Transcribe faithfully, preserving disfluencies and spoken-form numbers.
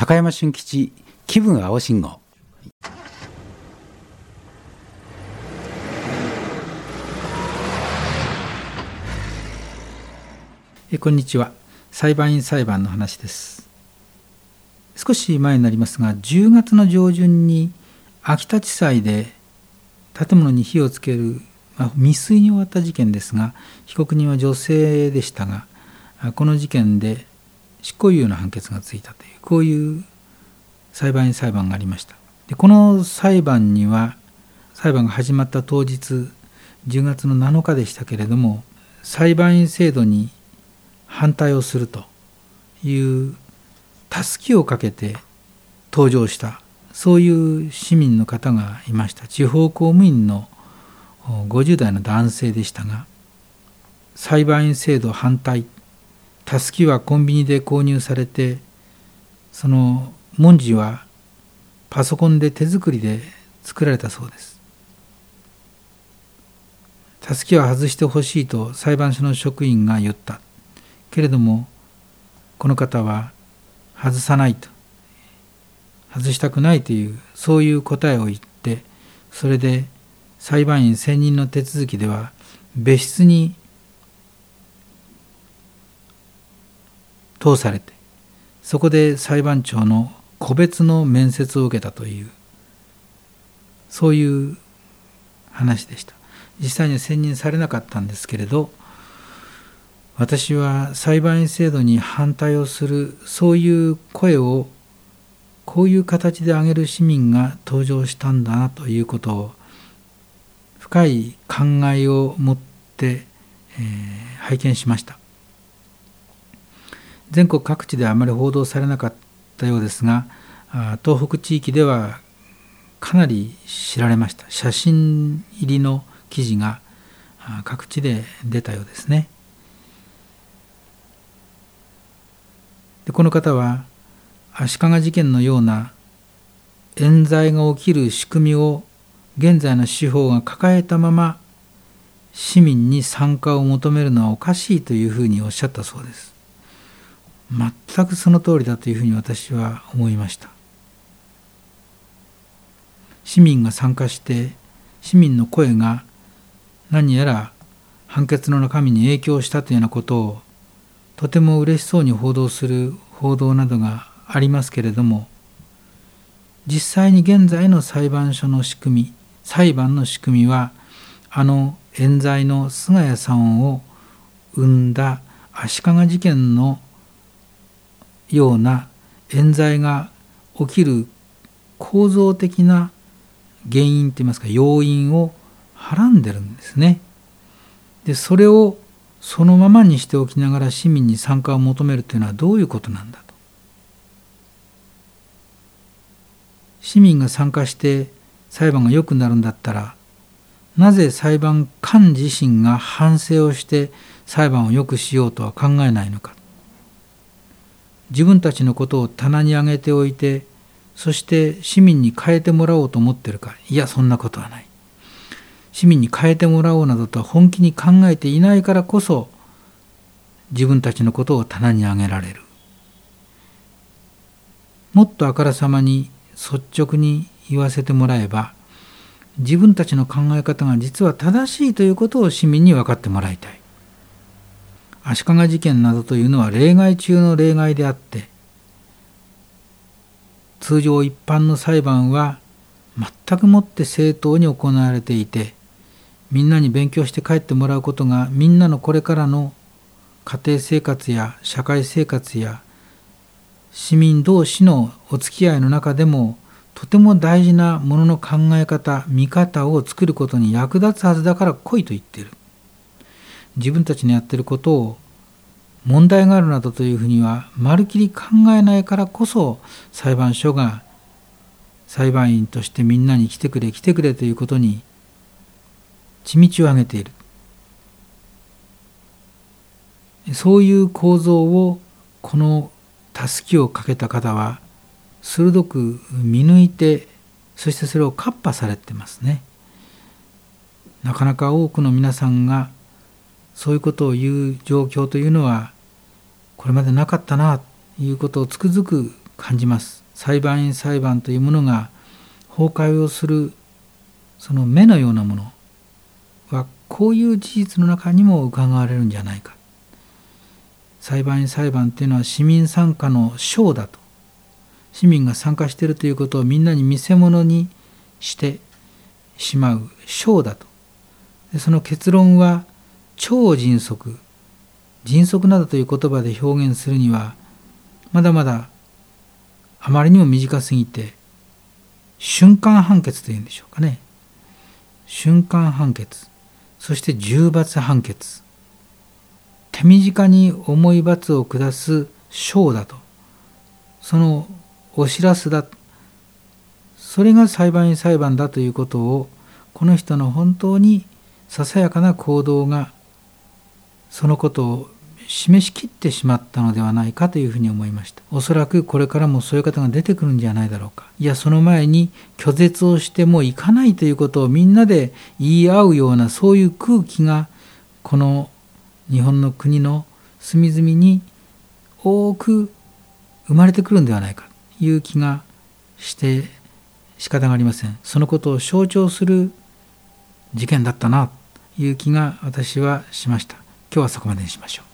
高山俊吉気分青信号。 えこんにちは。裁判員裁判の話です。少し前になりますが、じゅうがつの上旬に秋田地裁で建物に火をつける、まあ、未遂に終わった事件ですが、被告人は女性でしたが、この事件で執行猶予の判決がついたという、こういう裁判員裁判がありました。でこの裁判には、裁判が始まった当日じゅうがつのなのかでしたけれども、裁判員制度に反対をするというたすきをかけて登場した、そういう市民の方がいました。地方公務員のごじゅうだいの男性でしたが、裁判員制度反対、たすきはコンビニで購入されて、その文字はパソコンで手作りで作られたそうです。たすきは外してほしいと裁判所の職員が言ったけれども、この方は外さないと、外したくないという、そういう答えを言って、それで裁判員選任の手続きでは別室に通されて、そこで裁判長の個別の面接を受けたという、そういう話でした。実際には選任されなかったんですけれど、私は裁判員制度に反対をする、そういう声をこういう形で上げる市民が登場したんだなということを、深い考えを持って、えー、拝見しました。全国各地であまり報道されなかったようですが、東北地域ではかなり知られました。写真入りの記事が各地で出たようですね。でこの方は足利事件のような冤罪が起きる仕組みを現在の司法が抱えたまま市民に参加を求めるのはおかしいというふうにおっしゃったそうです。全くその通りだというふうに私は思いました。市民が参加して、市民の声が何やら判決の中身に影響したというようなことをとても嬉しそうに報道する報道などがありますけれども、実際に現在の裁判所の仕組み、裁判の仕組みは、あの冤罪の菅谷さんを生んだ足利事件のような冤罪が起きる構造的な原因といいますか、要因をはらんでるんですね。でそれをそのままにしておきながら市民に参加を求めるというのはどういうことなんだと。市民が参加して裁判が良くなるんだったら、なぜ裁判官自身が反省をして裁判を良くしようとは考えないのか。自分たちのことを棚に上げておいて、そして市民に変えてもらおうと思っているか。いや、そんなことはない。市民に変えてもらおうなどとは本気に考えていないからこそ、自分たちのことを棚に上げられる。もっとあからさまに率直に言わせてもらえば、自分たちの考え方が実は正しいということを市民に分かってもらいたい。足利事件などというのは例外中の例外であって、通常一般の裁判は全くもって正当に行われていて、みんなに勉強して帰ってもらうことがみんなのこれからの家庭生活や社会生活や市民同士のお付き合いの中でもとても大事なものの考え方、見方を作ることに役立つはずだから来いと言っている。自分たちのやっていることを問題があるなどというふうにはまるきり考えないからこそ、裁判所が裁判員としてみんなに来てくれ来てくれということに血道を上げている。そういう構造をこのたすきをかけた方は鋭く見抜いて、そしてそれをカッパされてますね。なかなか多くの皆さんがそういうことを言う状況というのはこれまでなかったなということをつくづく感じます。裁判員裁判というものが崩壊をするその目のようなものはこういう事実の中にも伺われるんじゃないか。裁判員裁判というのは市民参加のショーだと。市民が参加しているということをみんなに見せ物にしてしまうショーだと。でその結論は超迅速、迅速などという言葉で表現するにはまだまだあまりにも短すぎて、瞬間判決というんでしょうかね。瞬間判決、そして重罰判決、手短に重い罰を下す賞だと、そのお知らせだ、それが裁判員裁判だということを、この人の本当にささやかな行動がそのことを示しきってしまったのではないかというふうに思いました。おそらくこれからもそういう方が出てくるんじゃないだろうか。いや、その前に拒絶をしてもう行かないということをみんなで言い合うような、そういう空気がこの日本の国の隅々に多く生まれてくるんではないかという気がして仕方がありません。そのことを象徴する事件だったなという気が私はしました。今日はそこまでにしましょう。